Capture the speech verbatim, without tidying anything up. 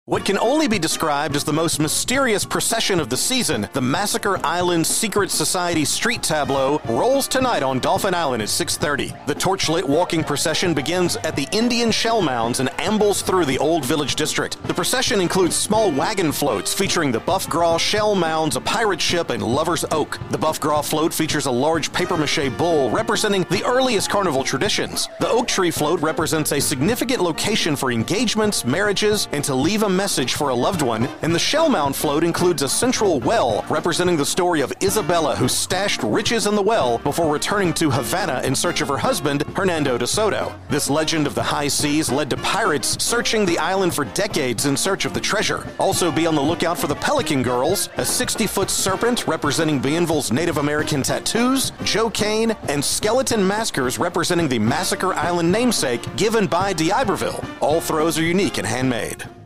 What can only be described as the most mysterious procession of the season, the Massacre Island Secret Society Street Tableau, rolls tonight on Dolphin Island at six thirty. The torchlit walking procession begins at the Indian Shell Mounds and ambles through the Old Village District. The procession includes small wagon floats featuring the Buff Graw Shell Mounds, a pirate ship, and Lover's Oak. The Buff Graw float features a large papier-mâché bull representing the earliest carnival traditions. The Oak Tree float represents a significant location for engagements, marriages, and to leave a message for a loved one, and the Shell Mound float includes a central well representing the story of Isabella, who stashed riches in the well before returning to Havana in search of her husband, Hernando de Soto. This legend of the high seas led to pirates searching the island for decades in search of the treasure. Also be on the lookout for the Pelican Girls, a sixty-foot serpent representing Bienville's Native American tattoos, Joe Kane, and skeleton maskers representing the Massacre Island namesake given by d'Iberville. All throws are unique and handmade.